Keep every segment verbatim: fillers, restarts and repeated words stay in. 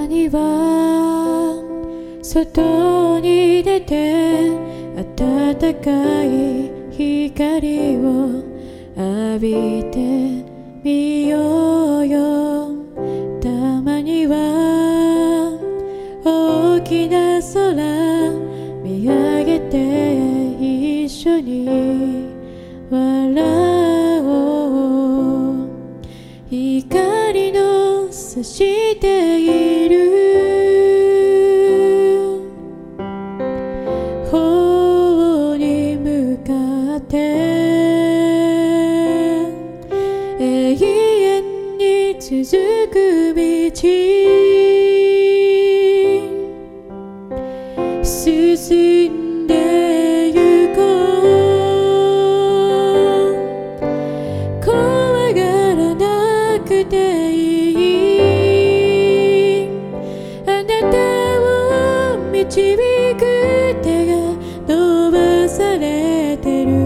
には外に出て暖かい光を浴びてみようよ。たまには大きな空見上げて一緒に笑おう。光の差している方に向かって永遠に続く道進んでゆこう。怖がらなくていい。あなたを導く手が伸ばされてる。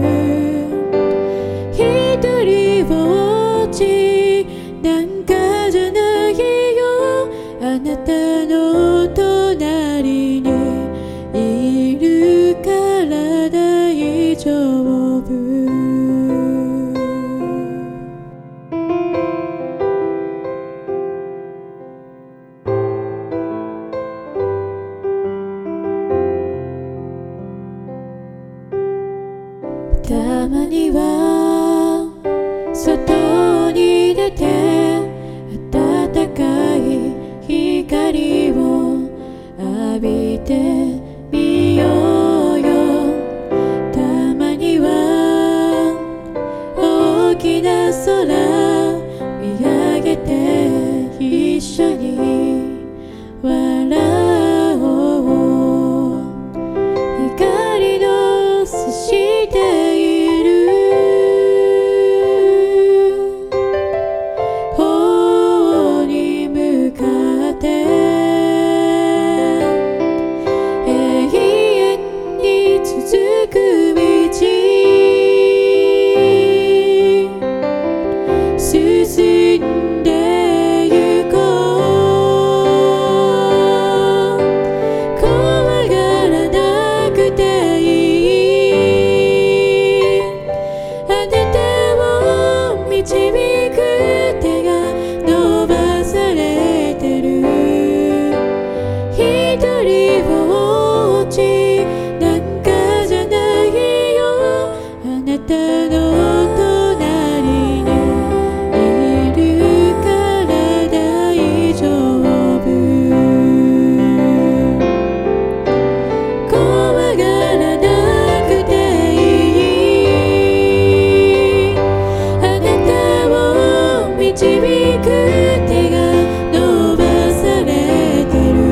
一人ぼっちなんかじゃないよ。あなたの隣にいるから大丈夫。たまには外に出て暖かい光を浴びてみようよ。たまには大きな空見上げて一緒に笑おう。光の差している方に向かって永遠に続く道進んでゆこう。怖がらなくていい。あなたを導く手が伸ばされてる。一人ぼっちなんかじゃないよ。あなたの隣にいるから大丈夫。怖がらなくていい。あなたを導く手が伸ばされてる。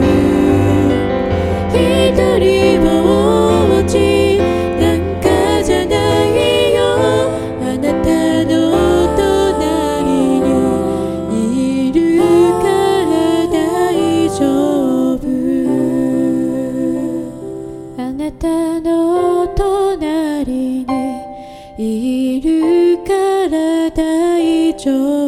一人ぼっちなんかじゃないよ。あなたの隣にいるから大丈夫。あなたの隣にいるから大丈夫。